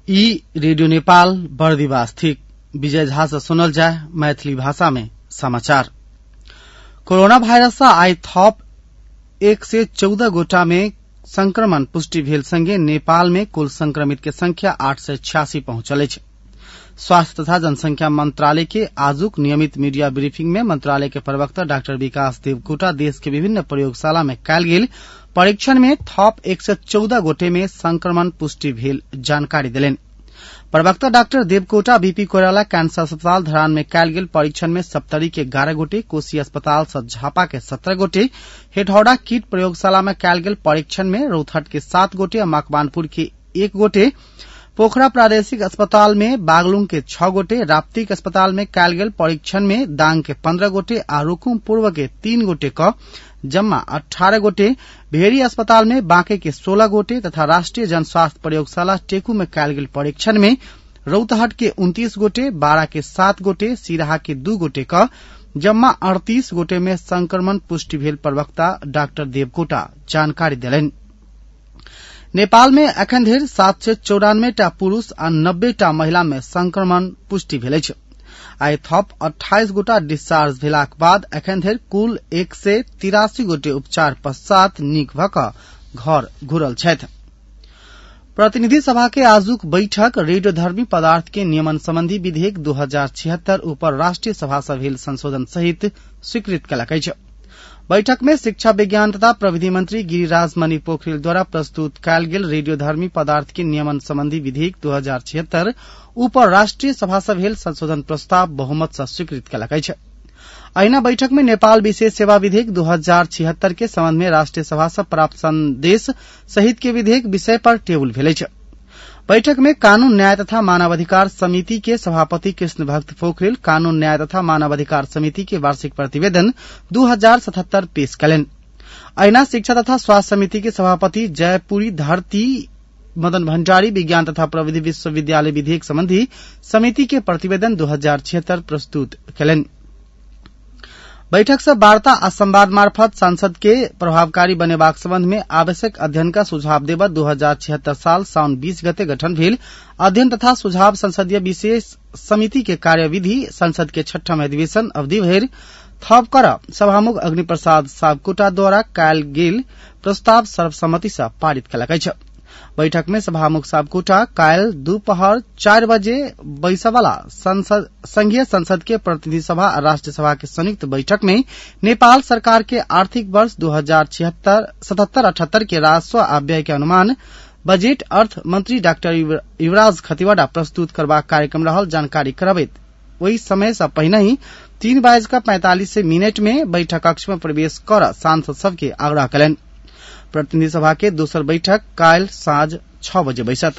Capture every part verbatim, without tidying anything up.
ई रेडियो नेपाल बर्दिवास स्थित विजय झा से सुनल जाय मैथिली भाषा में समाचार। कोरोना भाइरस से आई थप एक सय चौदह गोटा में संक्रमण पुष्टि भेल संगे नेपाल में कुल संक्रमित के संख्या आठ सय छियासी पहुंचल अछि। स्वास्थ्य तथा जनसंख्या मंत्रालय के आजुक नियमित मीडिया ब्रीफिंग में मंत्रालय के प्रवक्ता डाक्टर विकास देवकोटा देश के विभिन्न प्रयोगशाला में कयल गेल परीक्षण में थप एक सय चौदह गोटे में संक्रमण पुष्टि भेल जानकारी देलनि। प्रवक्ता doctor Devkota B P Koirala cancer अस्पताल धरान में कयल गेल परीक्षण में सप्तरी के ग्यारह गोटे, कोसी अस्पताल झापा के सत्रह गोटे, हेटौड़ा कीट प्रयोगशाला में कयल गेल परीक्षण में रौतहट के सात गोटे, मकवानपुर के एक गोटे, पोखरा प्रादेशिक अस्पताल में बागलुंग के छह गोटे, राप्तीक अस्पताल में कयल गेल परीक्षण में दांग के पंद्रह गोटे आ रुकुम पूर्व के तीन गोटे क जम्मा अठारह गोटे, भेरी अस्पताल में बांके के सोलह गोटे तथा राष्ट्रीय जनस्वास्थ्य प्रयोगशाला टेकू में कयल गेल परीक्षण में रौतहट के उन्तीस गोटे, बारा के सात गोटे, सिराहा के दू गोटे क जम्मा अड़तीस गोटे में संक्रमण पुष्टि भेल प्रवक्ता डाक्टर देवकोटा जानकारी देलनि। नेपाल में अखन धरि सात सय चौरानवे टा पुरूष आ नब्बे टा महिला में संक्रमण पुष्टि भेल अछि। आई थप अट्ठाईस गोटा डिस्चार्ज भेलाक बाद अखन धरि कुल एक सय तिरासी गोटे उपचार पश्चात नीक भ क घर घुरल छथि। प्रतिनिधि सभा के आजुक बैठक रेडियोधर्मी पदार्थ के नियमन संबंधी विधेयक दू हजार छिहत्तर ऊपर राष्ट्रीय सभा से भेल संशोधन सहित स्वीकृत कयलक अछि। बैठक में शिक्षा विज्ञान तथा प्रविधि मंत्री गिरिराज मणि पोखरेल द्वारा प्रस्तुत कयल गेल रेडियोधर्मी पदार्थ के नियमन संबंधी विधेयक दू हजार छिहत्तर ऊपर राष्ट्रीय सभा से भेल संशोधन प्रस्ताव बहुमत से स्वीकृत कयलक अछि। अहिना बैठक में नेपाल विशेष सेवा विधेयक दू हजार छिहत्तर के संबंध में राष्ट्रीय सभा से प्राप्त संदेश सहित के विधेयक विषय पर टेबुल भेल अछि। बैठक में कानून न्याय तथा मानवाधिकार समिति के सभापति कृष्ण भक्त पोखरेल कानून न्याय तथा मानवाधिकार समिति के वार्षिक प्रतिवेदन दू हजार सतहत्तर पेश कयलनि। अहिना शिक्षा तथा स्वास्थ्य समिति के सभापति जयपुरी धरती मदन भण्डारी विज्ञान तथा प्रविधि विश्वविद्यालय विधेयक संबंधी समिति के प्रतिवेदन दू हजार छिहत्तर प्रस्तुत कयलनि। बैठक से वार्ता आ संवाद मार्फत संसद के प्रभावकारी बनेबाक संबंध में आवश्यक अध्ययन का सुझाव देवा दू हजार छिहत्तर साल साउन बीस गते गठन भेल अध्ययन तथा सुझाव संसदीय विशेष समिति के कार्यविधि संसद के छठम अधिवेशन अवधि भर थप कर सभामुख अग्नि प्रसाद सापकोटा द्वारा कयल गेल प्रस्ताव सर्वसम्मति से पारित कयलक अछि। बैठक में सभामुख सापकोटा कायल दोपहर चार बजे बैसवाला संसद संघीय संसद के प्रतिनिधि सभा और राष्ट्रीय सभा के संयुक्त बैठक में नेपाल सरकार के आर्थिक वर्ष दू हजार छिहत्तर सतहत्तर अठहत्तर के राजस्व आ व्यय के अनुमान बजट अर्थ मंत्री डाक्टर युवराज खतिवड़ा प्रस्तुत करबाक कार्यक्रम रहल जानकारी करबैत वही समय से पहिने ही तीन बज का पैंतालीस मिनट में बैठक कक्ष में प्रवेश कर सांसद सब के आग्रह कयलनि। प्रतिनिधि सभा के दोसर बैठक काल्हि साँझ छह बजे बैसत।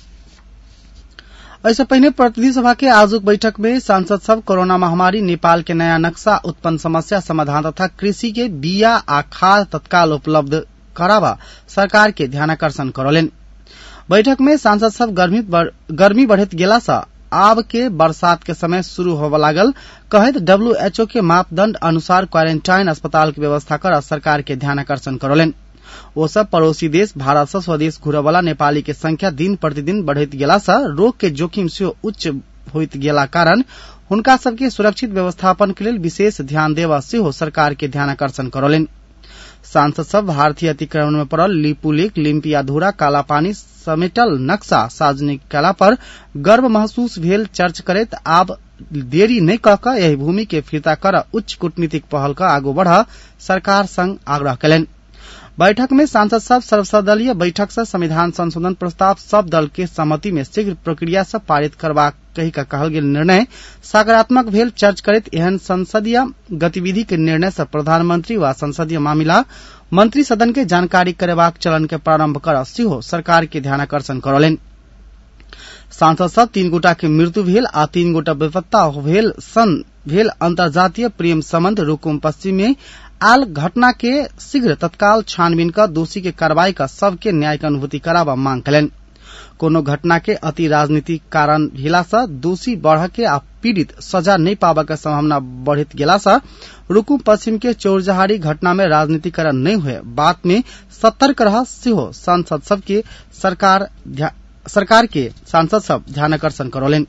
ऐसे पहले प्रतिनिधि सभा के आजुक बैठक में सांसद सब कोरोना महामारी नेपाल के नया नक्शा उत्पन्न समस्या समाधान तथा कृषि के बिया आ खाद तत्काल उपलब्ध करावा सरकार के ध्यानाकर्षण करौलनि। बैठक में सांसद सब गर्मी गर्मी बढ़त गेला से आब के बरसात के समय शुरू होबे लागल कहत डब्ल्यूएचओ के मापदंड अनुसार क्वारेंटाइन अस्पताल की व्यवस्था कर सरकार के ध्यानाकर्षण करौलनि। ओ सब पड़ोसी देश भारत से स्वदेश घुरे वाला नेपाली के संख्या दिन प्रतिदिन बढ़त गेला से रोग के जोखिम से उच्च होइत गेला कारण हुनका सबके सुरक्षित व्यवस्थापन के लिए विशेष ध्यान देवा से हो सरकार के ध्यानाकर्षण करौलनि। सांसद सब भारतीय अतिक्रमण में पड़ल लिपुलेक लिम्पियाधुरा कालापानी समेटल नक्शा सार्वजनिक कला पर गर्व महसूस भेल चर्च करैत आब देरी नहीं क क यही भूमि के फिरता कर उच्च कूटनीतिक पहल का आगू बढ़ सरकार संग आग्रह कयलनि। बैठक में सांसद सब सर्वदलीय बैठक से संविधान संशोधन प्रस्ताव सब दल के सहमति में शीघ्र प्रक्रिया से पारित करबाक कही का कहल गेल निर्णय सकारात्मक भेल चर्च करैत एहन संसदीय गतिविधि के निर्णय से प्रधानमंत्री व संसदीय मामिला मंत्री सदन के जानकारी करेबाक चलन के प्रारंभ कर सेहो सरकार के ध्यानाकर्षण करौलनि। सांसद सब तीन गोटा के मृत्यु भेल आ तीन गोटा बेपत्ता भेल सन भेल अंतर्जातीय प्रेम संबंध रुकुम पश्चिम में आल घटना के शीघ्र तत्काल छानबीन कर दोषी के कार्रवाई का सबके न्यायिक अनुभूति करावा मांग कयलनि। कोनो घटना के अति राजनीतिक कारण भेला से दोषी बढ़ के आ पीड़ित सजा नहीं पावा के संभावना बढ़त गेला से रुकुम पश्चिम के चोरजहाड़ी घटना में राजनीतिकरण नहीं हुए बात में सतर्क रह सेहो सांसद सबके सरकार सरकार के सांसद सब ध्यानाकर्षण करौलेन।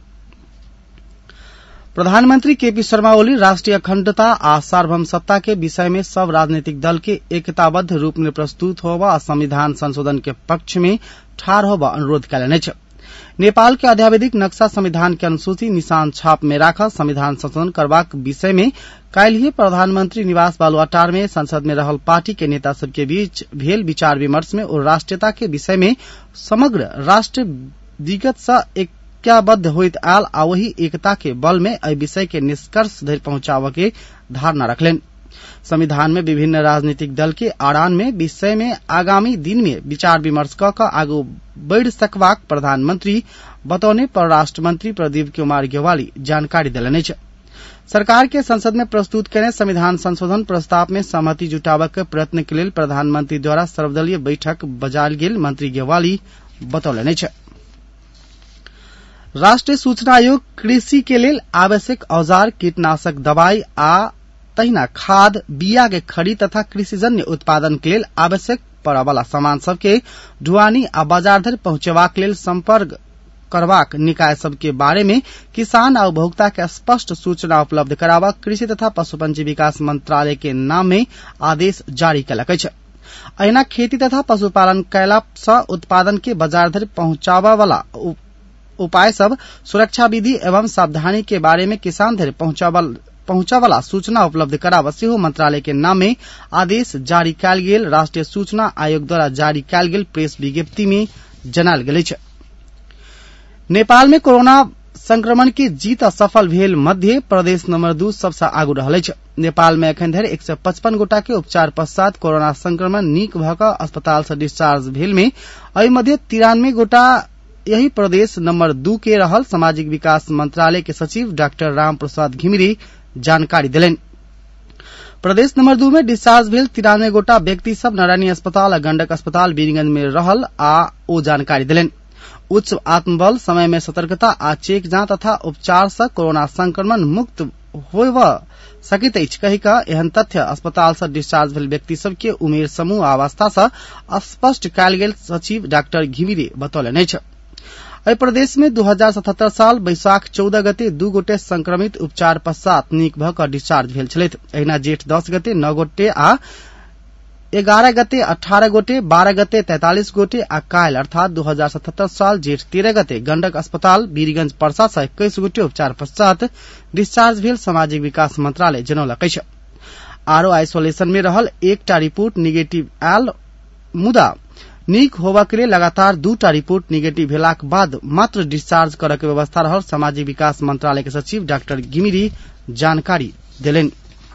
प्रधानमंत्री केपी शर्मा ओली राष्ट्रीय अखण्डता आ सार्वभौम सत्ता के विषय में सब राजनीतिक दल के एकताबद्ध रूप में प्रस्तुत होबा आ संविधान संशोधन के पक्ष में ठाड़ होबा अनुरोध कयलनि अछि। नेपाल के अध्यावधिक नक्शा संविधान के अनुसूची निशान छाप में राख संविधान संशोधन करबाक विषय में काल्हि प्रधानमंत्री निवास बालुआटार में संसद में रहल पार्टी के नेता सब के बीच भेल विचार विमर्श में और राष्ट्रीयता के विषय में समग्र राष्ट्र विगत सँ ऐक्यबद्ध होइत आयल आ वही एकता के बल में एहि विषय के निष्कर्ष धरि पहुंचाबे के धारणा रखलेन। संविधान में विभिन्न राजनीतिक दल के आड़ान में विषय में आगामी दिन में विचार विमर्श क क आगू बढ़ सकबाक प्रधानमंत्री बतौने परराष्ट्र मंत्री प्रदीप कुमार ग्यावाली जानकारी देलनि अछि। सरकार के संसद में प्रस्तुत कयने संविधान संशोधन प्रस्ताव में सहमति जुटाबक प्रयत्न के लेल प्रधानमंत्री द्वारा सर्वदलीय बैठक बजाल गेल मंत्री ग्यावाली बतौलनि अछि। राष्ट्रीय सूचना आयोग कृषि के लेल आवश्यक औजार कीटनाशक दवाई आ तहिना खाद बिया के खरीद तथा कृषिजन्य उत्पादन के लेल आवश्यक पड़य वाला सामान सब के ढुआनी आ बाजार धरि पहुंचेबाक लेल संपर्क करबाक निकाय सब के बारे में किसान आ उपभोक्ता के स्पष्ट सूचना उपलब्ध कराबा कृषि तथा पशुपंछी विकास मंत्रालय के नाम में आदेश जारी कयलक अछि। अहिना खेती तथा पशुपालन कयला सँ उत्पादन के बाजार धरि पहुंचाबा वाला उपाय सब सुरक्षा विधि एवं सावधानी के बारे में किसान धरि पहुंचा वाला सूचना उपलब्ध कराबा सेहो मंत्रालय के नाम में आदेश जारी कयल गेल राष्ट्रीय सूचना आयोग द्वारा जारी कयल गेल प्रेस विज्ञप्ति में जनायल गेल अछि। नेपाल में कोरोना संक्रमण के जीत सफल भेल मध्य प्रदेश नंबर दू सबसे आगू रहल अछि। नेपाल में एखन धरि एक सय पचपन गोटा के उपचार पश्चात कोरोना संक्रमण नीक भ क अस्पताल से डिस्चार्ज भेल में एहि मध्य तिरानवे गोटा यही प्रदेश नंबर दू के रहल सामाजिक विकास मंत्रालय के सचिव डॉक्टर राम प्रसाद घिमिरे जानकारी दिलेन। प्रदेश नंबर दू में डिस्चार्ज भेल तिरानवे गोटा व्यक्ति सब नारायणी अस्पताल आ गंडक अस्पताल वीरगंज में रहल आ ओ जानकारी दिलेन। उच्च आत्मबल समय में सतर्कता आ चेक जांच तथा उपचार से कोरोना संक्रमण मुक्त होब सकित अछि कहि क एहन तथ्य अस्पताल से डिस्चार्ज भेल व्यक्ति सब के उमेर समूह आ अवस्था से स्पष्ट कयल गेल सचिव डॉक्टर घिमिरे बतौलनि अछि। एहि प्रदेश में दू हजार सतहत्तर साल बैसाख चौदह गते दू गोटे संक्रमित उपचार पश्चात नीक भ क डिस्चार्ज भेल छलथि। एहिना जेठ दस गते नौ गोटे आ एगारह गते अठारह गोटे बारह गते तैंतालीस गोटे आ काल्हि अर्थात दू हजार सतहत्तर साल जेठ तेरह गते गंडक अस्पताल वीरगंज परसा से इक्कीस गोटे उपचार पश्चात डिस्चार्ज भेल सामाजिक विकास मंत्रालय जनौलक अछि। आरो आइसोलेशन में रहल एकटा रिपोर्ट निगेटिव आयल मुदा नीक होबा के लिए लगातार दूटा रिपोर्ट निगेटिव भेलाक बाद मात्र डिस्चार्ज करय के व्यवस्था रहल सामाजिक विकास मंत्रालय के सचिव डॉक्टर घिमिरे जानकारी देलेन।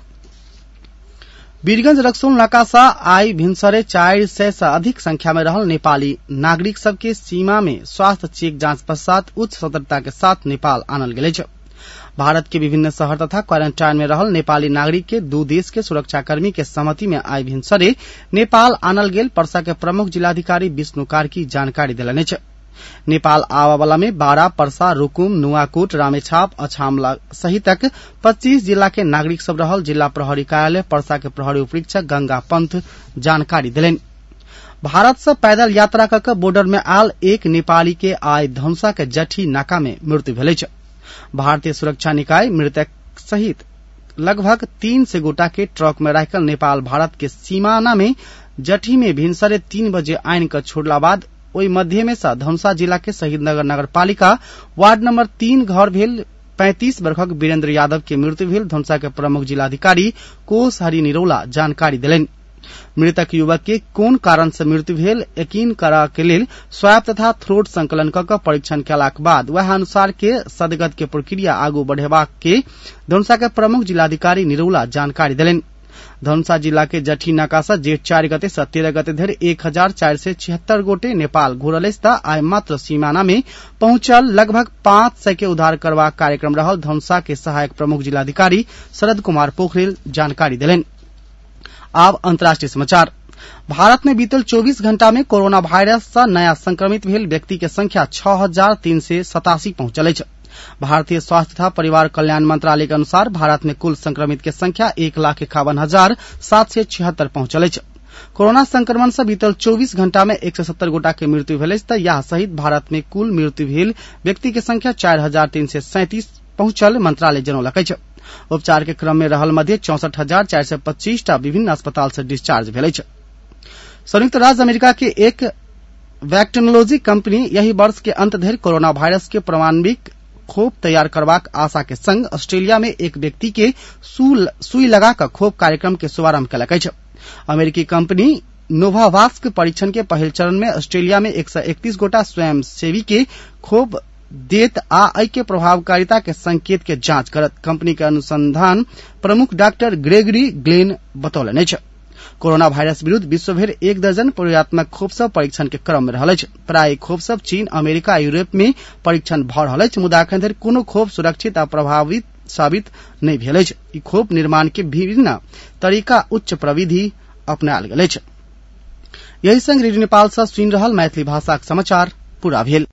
वीरगंज रक्सौल नाका सँ आई भिनसरे चारि सय से अधिक संख्या में रहल नेपाली नागरिक सब के सीमा में स्वास्थ्य चेक जांच पश्चात उच्च सतर्कता के साथ नेपाल आनल गेल अछि। भारत के विभिन्न शहर तथा क्वारेंटाइन में रहल नेपाली नागरिक के दू देश के सुरक्षाकर्मी के सहमति में आई भिनसरे नेपाल आनल गेल पर्सा के प्रमुख जिलाधिकारी विष्णु कार्की जानकारी देलनि अछि। नेपाल आवा वाला में बारा पर्सा रुकुम नुवाकोट रामेछाप अछामला सहितक पच्चीस जिला के नागरिक सब रहल जिला प्रहरी कार्यालय पर्सा के प्रहरी उपरीक्षक गंगा पंथ जानकारी दिलेन। भारत से पैदल यात्रा क बॉर्डर में आयल एक नेपाली के आई धनुषा के जठी नाका में मृत्यु भेल अछि। भारतीय सुरक्षा निकाय मृतक सहित लगभग तीन सौ गोटा के ट्रक में राखल नेपाल भारत के सीमाना में जठी में भिनसरे तीन बजे आइन क छोड़ला बाद ओहि मध्य में से धनुषा जिला के शहीदनगर नगर पालिका वार्ड नंबर तीन घर भेल पैंतीस वर्षक वीरेंद्र यादव के मृत्यु भेल धनुषा के प्रमुख जिलाधिकारी कोष हरि निरौला जानकारी दिलेन। मृतक युवक के कोन कारण से मृत्यु भेल यकीन करा के लेल स्वाब तथा थ्रोट संकलन क क परीक्षण कयलाक बाद वह अनुसार के सदगत के प्रक्रिया आगू बढ़ेबाक के धनुषा के प्रमुख जिलाधिकारी निरौला जानकारी दिलेन। धनुषा जिला के जठी नाका से जेठ चार गते से तेरह गते धरि एक हजार चार सय छिहत्तर गोटे नेपाल घुरल अछि। आइ मात्र सीमाना में पहुंचल लगभग पांच सय के उद्धार करबाक कार्यक्रम रहल धनुषा के सहायक प्रमुख जिलाधिकारी शरद कुमार पोखरेल जानकारी दिलेन। आब अंतर्राष्ट्रीय समाचार। भारत में बीतल चौबीस घंटा में कोरोना वायरस से नया संक्रमित भेल व्यक्ति के संख्या छह हजार तीन सय सतासी पहुंचल अछि। भारतीय स्वास्थ्य तथा परिवार कल्याण मंत्रालय के अनुसार भारत में कुल संक्रमित के संख्या एक लाख इक्यावन हजार सात सय छिहत्तर पहुंचल अछि। कोरोना संक्रमण से बीतल चौबीस घंटा में एक सय सत्तर गोटा के मृत्यु भेल त यह सहित भारत में कुल मृत्यु भेल व्यक्ति के संख्या चार हजार तीन सय सैंतीस पहुंचल मंत्रालय जनौलक अछि। उपचार के क्रम में रहल मध्य चौसठ हजार चार सय पच्चीस टा विभिन्न अस्पताल से डिस्चार्ज भेल अछि। संयुक्त राज्य अमेरिका के एक वैक्टेनोलॉजी कंपनी यही वर्ष के अंत धरि कोरोना वायरस के प्रारंभिक खोप तैयार करबाक आशा के संग ऑस्ट्रेलिया में एक व्यक्ति के सुई लगाकर खोप कार्यक्रम के शुभारंभ कयलक अछि। अमेरिकी कंपनी नोवावास्क परीक्षण के पहिल चरण में ऑस्ट्रेलिया में एक सय इकतीस गोटा स्वयंसेवी के खोप देत आ एहि के प्रभावकारिता के संकेत के जांच करत कंपनी के अनुसंधान प्रमुख डॉक्टर ग्रेगरी ग्लेन बतौलनि अछि। कोरोना वायरस विरूद्ध विश्व भर एक दर्जन प्रयोगात्मक खोप सब परीक्षण के क्रम में रहल अछि। प्राय खोप सब चीन, अमेरिका आ यूरोप में परीक्षण भ रहल अछि, मुदा अखन धरि कोनो खोप सुरक्षित आ प्रभावित साबित नहि भेल अछि। ई खोप निर्माण के विभिन्न तरीका उच्च प्रविधि अपनायल गेल अछि। यही संग रेडियो नेपाल सँ सुनि रहल मैथिली भाषाक समाचार पूरा भेल।